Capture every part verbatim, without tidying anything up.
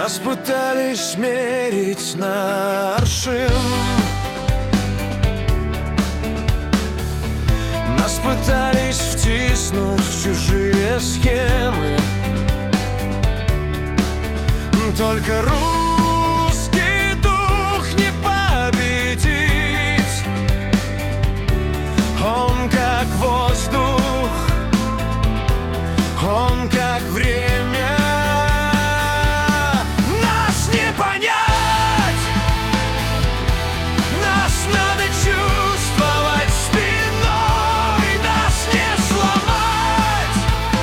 Нас пытались мерить на аршин, нас пытались втиснуть в чужие схемы. Только русский дух не победить. Он как воздух, он как время. Нас не понять, нас надо чувствовать спиной, нас не сломать.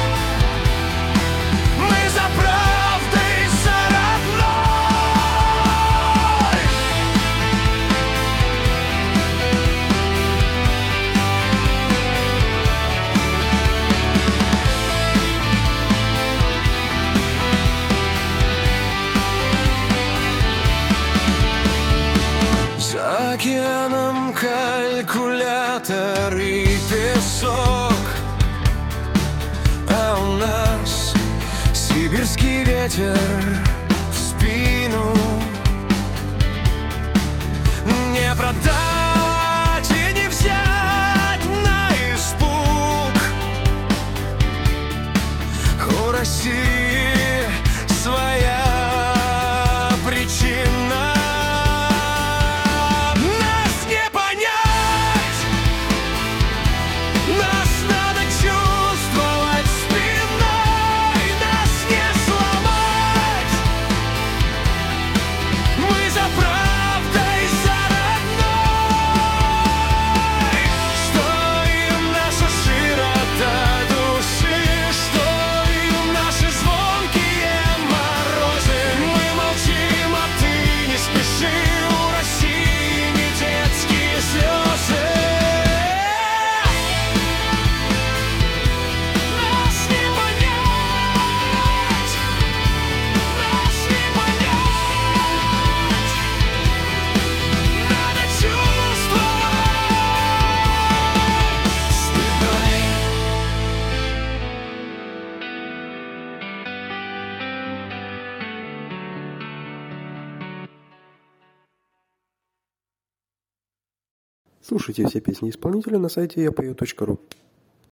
Мы за правдой, за родной. За океаном калькулятор и песок, а у нас сибирский ветер в спину. Не продать и не взять на испуг. У России своя причина. Нас не понять, нас надо чувствовать спиной, нас не сломать. Мы за правдой, за родной. Что им наша широта души, что им наши звонкие морозы. Мы молчим, а ты не спеши, у России не детские слезы. Нас не понять, нас не понять. Надо чувствовать спиной. Слушайте все песни исполнителя на сайте я пою точка ру.